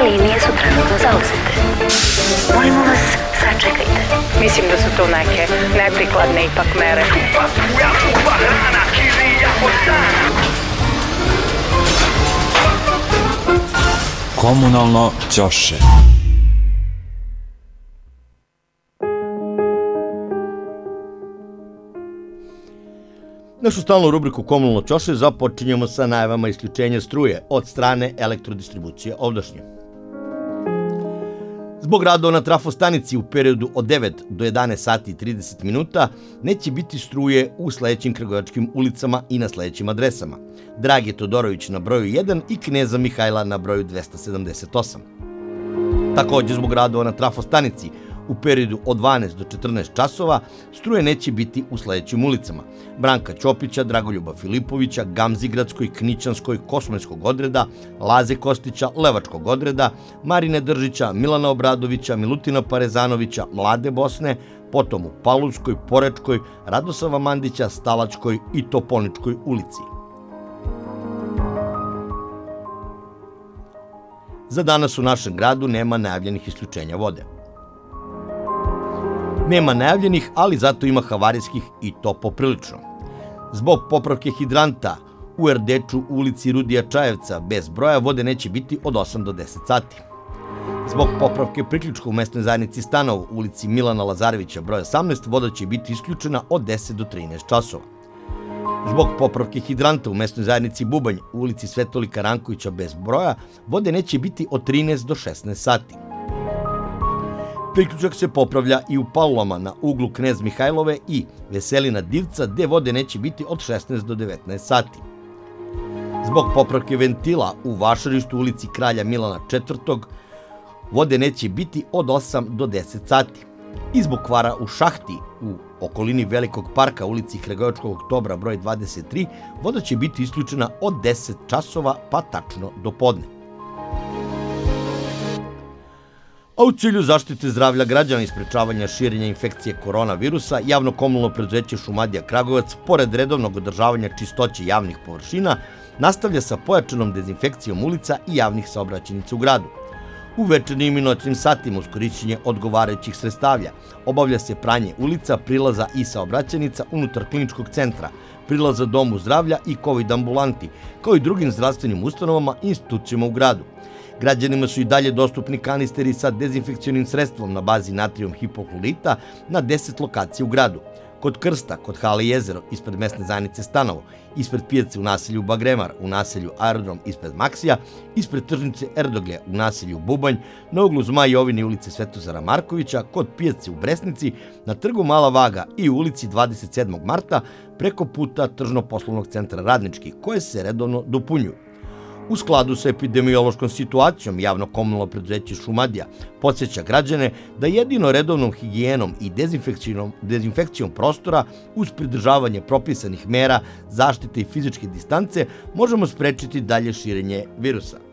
linije su trenutno zauzete. Molimo vas, sačekajte. Mislim da su to neke neprikladne ipak mere. Komunalno ćoše. Našu stalnu rubriku Komunalno ćoše započinjemo sa najavama isključenja struje od strane Elektrodistribucije Ovdašnje. Zbog radova na trafostanici u periodu od 9 do 11 sati i 30 minuta neće biti struje u sledećim kragujevačkim ulicama i na sledećim adresama: Drage Todorović na broju 1 i Kneza Mihajla na broju 278. Takođe, zbog radova na trafostanici u periodu od 12 do 14 časova struje neće biti u sledećim ulicama: Branka Ćopića, Dragoljuba Filipovića, Gamzigradskoj, Knićanskoj, Kosmajskog odreda, Laze Kostića, Levačkog odreda, Marine Držića, Milana Obradovića, Milutina Parezanovića, Mlade Bosne, potom u Paluvskoj, Porečkoj, Radosava Mandića, Stalačkoj i Toponičkoj ulici. Za danas u našem gradu nema najavljenih isključenja vode. Nema najavljenih, ali zato ima havarijskih i to poprilično. Zbog popravke hidranta u Erdeču u ulici Rudija Čajevca bez broja vode neće biti od 8 do 10 sati. Zbog popravke priključka u mesnoj zajednici Stanovo u ulici Milana Lazarevića broj 18 voda će biti isključena od 10 do 13 časova. Zbog popravke hidranta u mesnoj zajednici Bubanj u ulici Svetolika Rankovića bez broja vode neće biti od 13 do 16 sati. Priključak se popravlja i u Palulama na uglu Knez Mihajlove i Veselina Divca, gde vode neće biti od 16 do 19 sati. Zbog popravke ventila u Vašarištu u ulici Kralja Milana IV, vode neće biti od 8 do 10 sati. I zbog kvara u šahti u okolini Velikog parka u ulici Kragujevačkog Oktobra broj 23, voda će biti isključena od 10 časova pa tačno do podne. A u cilju zaštite zdravlja građana i sprečavanja širenja infekcije koronavirusa, javno komunalno preduzeće Šumadija Kragujevac, pored redovnog održavanja čistoće javnih površina, nastavlja sa pojačanom dezinfekcijom ulica i javnih saobraćajnica u gradu. U večernjim i noćnim satima uz korišćenje odgovarajućih sredstavlja obavlja se pranje ulica, prilaza i saobraćajnica unutar kliničkog centra, prilaza domu zdravlja i COVID ambulanti, kao i drugim zdravstvenim ustanovama i institucijama u gradu. Građanima su i dalje dostupni kanisteri sa dezinfekcionim sredstvom na bazi natrijum hipohlorita na 10 lokacija u gradu: kod Krsta, kod hale Jezero, ispred mesne zajednice Stanovo, ispred pijace u naselju Bagremar, u naselju Aerodrom ispred Maksija, ispred tržnice Erdoglje u naselju Bubanj, na uglu Zmaj Jovine ulice Svetozara Markovića, kod pijace u Bresnici, na trgu Mala Vaga i u ulici 27. marta preko puta Tržno-poslovnog centra Radnički, koje se redovno dopunjuju. U skladu sa epidemiološkom situacijom, javno komunalno preduzeće Šumadija podsjeća građane da jedino redovnom higijenom i dezinfekcijom prostora uz pridržavanje propisanih mera zaštite i fizičke distance možemo sprečiti dalje širenje virusa.